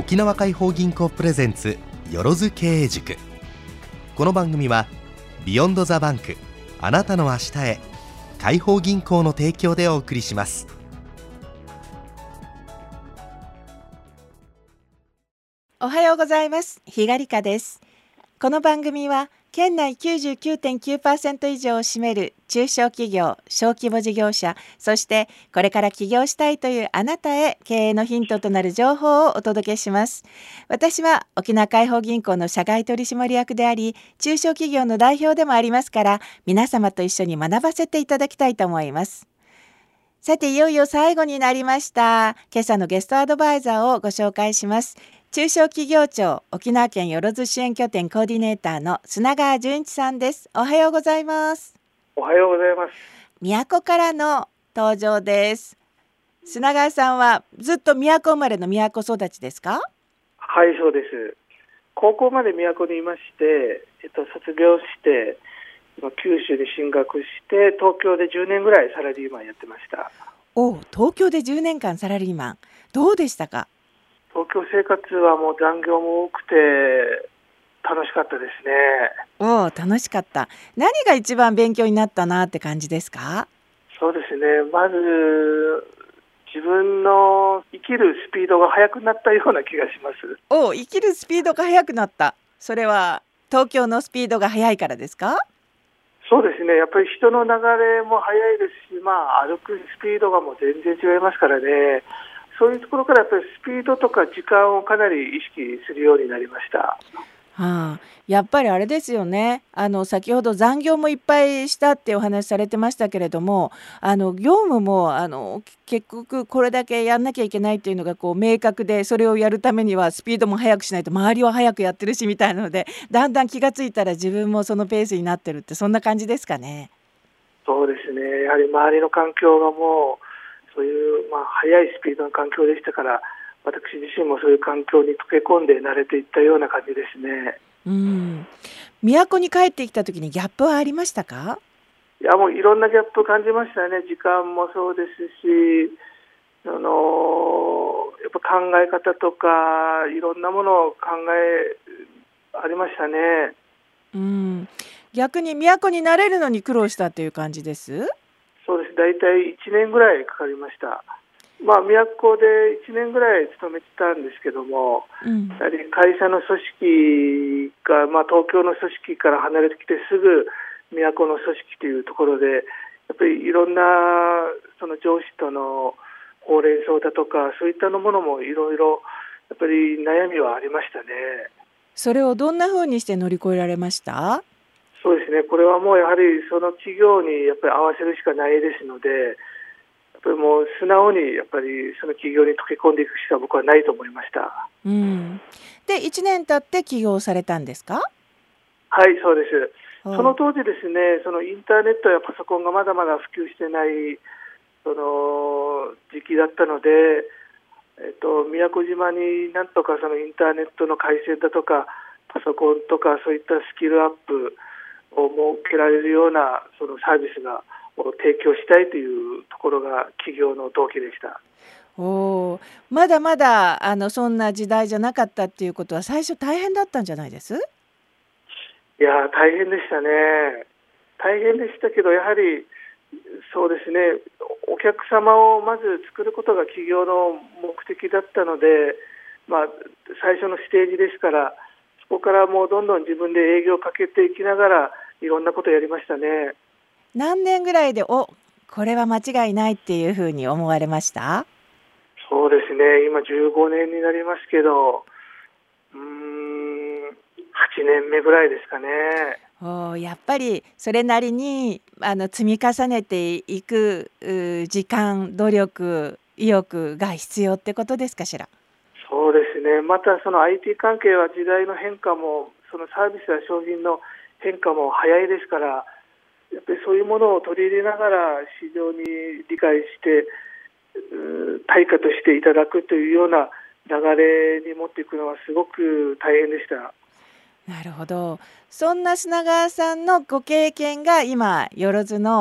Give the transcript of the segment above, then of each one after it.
沖縄解放銀行プレゼンツよろず経営塾。この番組はビヨンドザバンク、あなたの明日へ、解放銀行の提供でお送りします。 おはようございます。日賀理香です。この番組は県内 99.9% 以上を占める中小企業、小規模事業者、そしてこれから起業したいというあなたへ経営のヒントとなる情報をお届けします。私は沖縄解放銀行の社外取締役であり、中小企業の代表でもありますから、皆様と一緒に学ばせていただきたいと思います。さて、いよいよ最後になりました。今朝のゲストアドバイザーをご紹介します。中小企業庁沖縄県よろず支援拠点コーディネーターの砂川純一さんです。おはようございます。 おはようございます。 宮古からの登場です。砂川さんはずっと宮古生まれの宮古育ちですか？ はい、そうです。高校まで宮古にいまして、卒業して九州で進学して東京で10年ぐらいサラリーマンやってました。 東京で10年間サラリーマン、どうでしたか？ 東京生活はもう残業も多くて楽しかったですね。 楽しかった。何が一番勉強になったなって感じですか？ そうですね。まず自分の生きるスピードが速くなったような気がします。 生きるスピードが速くなった。それは東京のスピードが速いからですか？ そうですね。やっぱり人の流れも速いですし、歩くスピードがもう全然違いますからね。そういうところからやっぱりスピードとか時間をかなり意識するようになりました。 やっぱりあれですよね。先ほど残業もいっぱいしたってお話されてましたけれども、業務も結局これだけやんなきゃいけないっていうのが明確で、それをやるためにはスピードも速くしないと、周りは速くやってるしみたいなので、だんだん気がついたら自分もそのペースになってるって、そんな感じですかね。 そうですね。やはり周りの環境がもうそういう、速いスピードの環境でしたから、私自身もそういう環境に溶け込んで慣れていったような感じですね。 都に帰ってきた時にギャップはありましたか？ いや、もういろんなギャップ感じましたね。時間もそうですし、やっぱ考え方とかいろんなものをありましたね。 逆に都に慣れるのに苦労したという感じです？ そうです。だいたい1年ぐらいかかりました。都で1年ぐらい勤めてたんですけども、やはり会社の組織が、東京の組織から離れてきてすぐ都の組織というところで、やっぱりいろんなその上司とのほうれん草だとか、そういったものもいろいろやっぱり悩みはありましたね。 それをどんな風にして乗り越えられました？ そうですね。これはもうやはりその企業にやっぱり合わせるしかないですので、やっぱりもう素直にやっぱりその企業に溶け込んでいくしか僕はないと思いました。 で、1年経って起業されたんですか？ はい、そうです。その当時ですね、そのインターネットやパソコンがまだまだ普及してないその時期だったので、宮古島になんとかそのインターネットの回線だとかパソコンとかそういったスキルアップを設けられるようなそのサービスを提供したいというところが企業の動機でした。 まだまだそんな時代じゃなかったっていうことは、最初大変だったんじゃないです？ いや、大変でしたね。大変でしたけど、やはりそうですね、お客様をまず作ることが企業の目的だったので、最初のステージですから、そこからもうどんどん自分で営業をかけていきながらいろんなことをやりましたね。 何年ぐらいでこれは間違いないっていうふうに思われました？ そうですね、今15年になりますけど、8年目ぐらいですかね。 やっぱりそれなりに積み重ねていく時間、努力、意欲が必要ってことですかしら？ そうですね。またその IT 関係は時代の変化もそのサービスや商品の変化も早いですから、やっぱりそういうものを取り入れながら市場に理解して対価としていただくというような流れに持っていくのはすごく大変でした。 なるほど。そんな砂川さんのご経験が今よろずの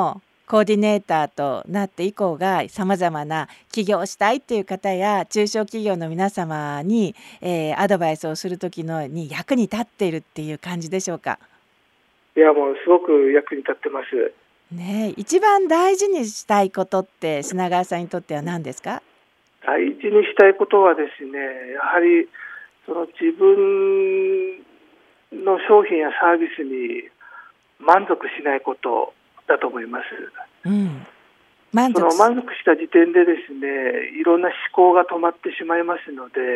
コーディネーターとなって以降がさまざまな起業したいっていう方や中小企業の皆様に、アドバイスをする時のに役に立っているっていう感じでしょうか。 いや、もうすごく役に立ってます。 ねえ、一番大事にしたいことって品川さんにとっては何ですか？ 大事にしたいことはですね、やはりその自分の商品やサービスに満足しないことだと思います。 うん、満その足満足した時点でですね、いろんな思考が止まってしまいますので、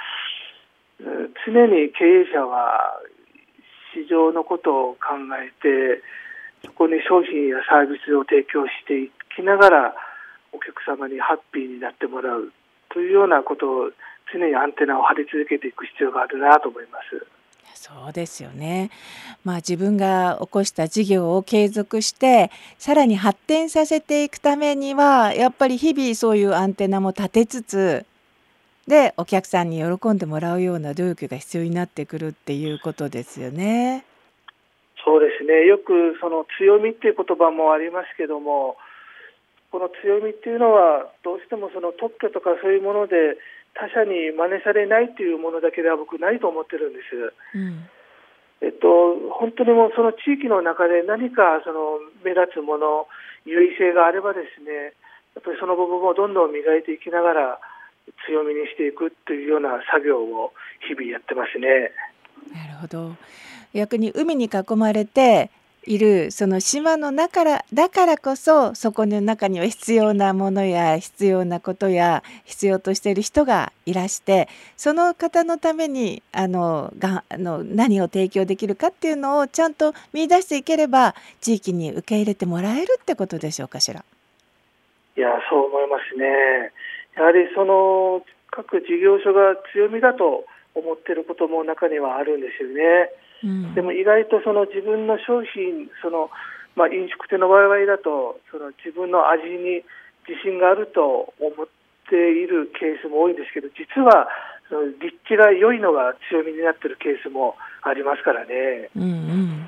常に経営者は市場のことを考えて、そこに商品やサービスを提供していきながらお客様にハッピーになってもらうというようなことを常にアンテナを張り続けていく必要があるなと思います。 そうですよね。自分が起こした事業を継続してさらに発展させていくためにはやっぱり日々そういうアンテナも立てつつでお客さんに喜んでもらうような努力が必要になってくるっていうことですよね。 そうですね。よくその強みっていう言葉もありますけども、この強みっていうのはどうしてもその特許とかそういうもので他社に真似されないっていうものだけでは僕ないと思ってるんです。 うん、 本当にもうその地域の中で何かその目立つもの、優位性があればですね、やっぱりその部分をどんどん磨いていきながら強みにしていくというような作業を日々やってますね。 なるほど。逆に海に囲まれているその島の中だからこそそこの中には必要なものや必要なことや必要としている人がいらしてその方のために何を提供できるかっていうのをちゃんと見出していければ地域に受け入れてもらえるってことでしょうかしら。 いや、そう思いますね。やはりその各事業所が強みだと思っていることも中にはあるんですよね。 うん、 でも意外とその自分の商品、飲食店の場合だとその自分の味に自信があると思っているケースも多いんですけど、実はその立地が良いのが強みになっているケースもありますからね。 うんうん、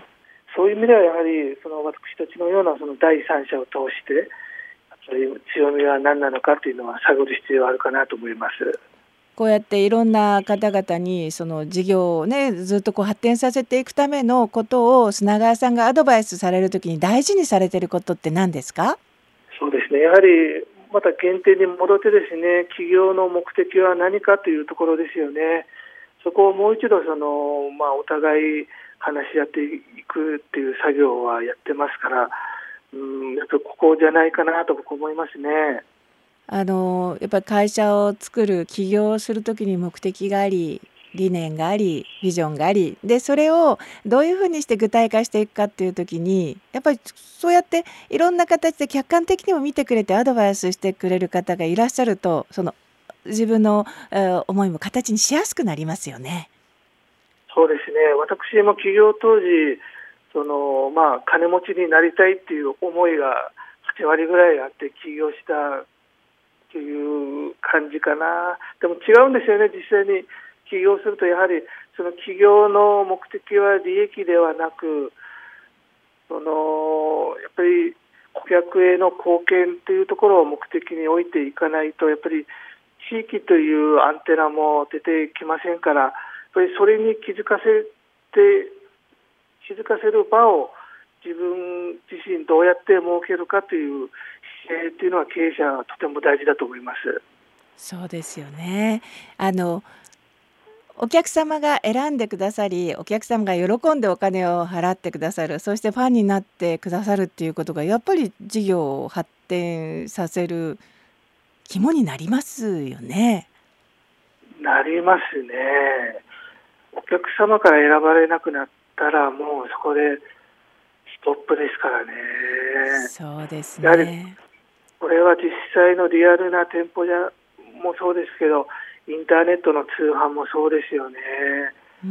そういう意味ではやはりその私たちのようなその第三者を通してそういう強みは何なのかというのは探る必要があるかなと思います。 こうやっていろんな方々にその事業をねずっと発展させていくためのことを砂川さんがアドバイスされるときに大事にされていることって何ですか？ そうですね。やはりまた原点に戻ってですね、企業の目的は何かというところですよね。そこをもう一度お互い話し合っていくっていう作業はやってますから、やっぱりここじゃないかなと僕思いますね。 やっぱり会社を作る起業をするときに目的があり理念がありビジョンがありでそれをどういうふうにして具体化していくかっていうときにやっぱりそうやっていろんな形で客観的にも見てくれてアドバイスしてくれる方がいらっしゃるとその自分の思いも形にしやすくなりますよね。 そうですね。私も起業当時金持ちになりたいっていう思いが8割ぐらいあって起業したという感じかな。でも違うんですよね。実際に起業するとやはりその起業の目的は利益ではなくやっぱり顧客への貢献というところを目的に置いていかないとやっぱり地域というアンテナも出てきませんから、やっぱりそれに気づかせる場を自分自身どうやって設けるかという姿勢というのは経営者はとても大事だと思います。 そうですよね。お客様が選んでくださりお客様が喜んでお金を払ってくださるそしてファンになってくださるっていうことがやっぱり事業を発展させる肝になりますよね。 なりますね。お客様から選ばれなくなったらもうそこでストップですからね。 そうですやはりね。 これは実際のリアルな店舗もそうですけどインターネットの通販もそうですよね。 うん、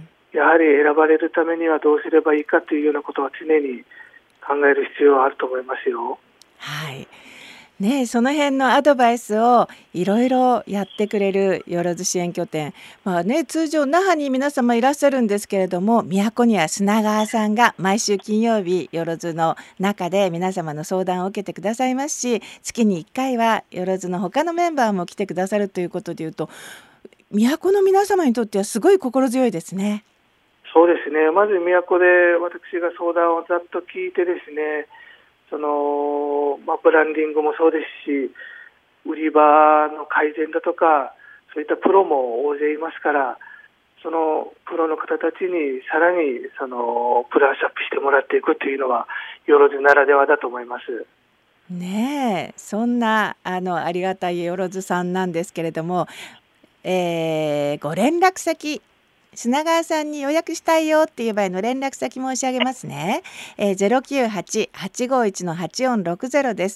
やはり選ばれるためにはどうすればいいかというようなことは常に考える必要はあると思いますよ。 はい。 ね、その辺のアドバイスをいろいろやってくれるよろず支援拠点、通常那覇に皆様いらっしゃるんですけれども、都には砂川さんが毎週金曜日よろずの中で皆様の相談を受けてくださいますし、月に1回はよろずの他のメンバーも来てくださるということでいうと、都の皆様にとってはすごい心強いですね。 そうですね。まず都で私が相談をざっと聞いてですね、ブランディングもそうですし、売り場の改善だとか、そういったプロも大勢いますから、そのプロの方たちにさらにプラスアップしてもらっていくというのはよろずならではだと思います。 ねえ、そんなありがたいよろずさんなんですけれども、ご連絡先、砂川さんに予約したいよっていう場合の連絡先申し上げますね。098-851-8460 です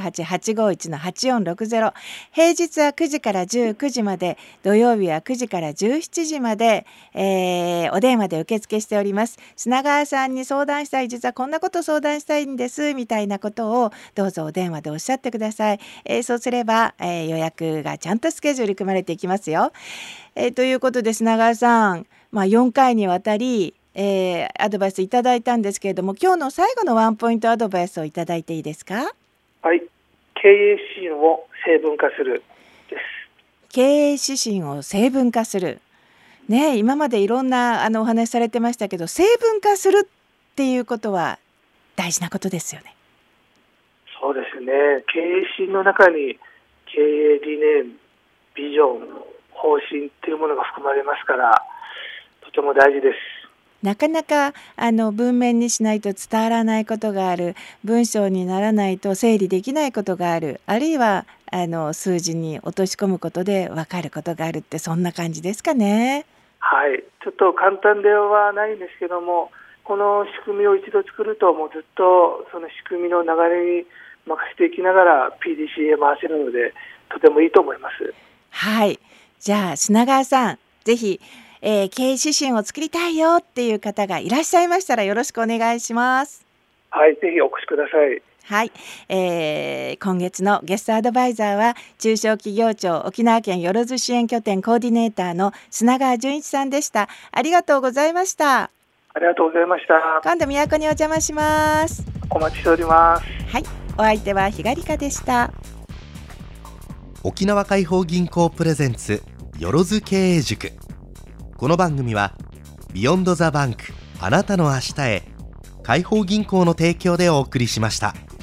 。098-851-8460。平日は9時から19時まで、土曜日は9時から17時まで、お電話で受付しております。砂川さんに相談したい、実はこんなこと相談したいんですみたいなことをどうぞお電話でおっしゃってください。そうすれば、予約がちゃんとスケジュール組まれていきますよ。ということで砂川さん、4回にわたり、アドバイスいただいたんですけれども、今日の最後のワンポイントアドバイスをいただいていいですか？ はい、経営指針を成分化するです。 経営指針を成分化する、ね、今までいろんなお話されてましたけど、成分化するっていうことは大事なことですよね。 そうですね。経営指針の中に経営理念、ビジョン、方針っていうものが含まれますから、とても大事です。 なかなか文面にしないと伝わらないことがある、文章にならないと整理できないことがある、あるいは数字に落とし込むことで分かることがあるって、そんな感じですかね。 はい、ちょっと簡単ではないんですけども、この仕組みを一度作るともうずっとその仕組みの流れに任せていきながら PDCA 回せるので、とてもいいと思います。 はい、じゃあ砂川さん、ぜひ、経営指針を作りたいよっていう方がいらっしゃいましたらよろしくお願いします。 はい、ぜひお越しください。 はい、今月のゲストアドバイザーは中小企業庁沖縄県よろず支援拠点コーディネーターの砂川純一さんでした。ありがとうございました。 ありがとうございました。 今度都にお邪魔します。 お待ちしております。 はい、お相手は日賀理香でした。 沖縄解放銀行プレゼンツよろず経営塾。この番組はビヨンドザバンク、あなたの明日へ、解放銀行の提供でお送りしました。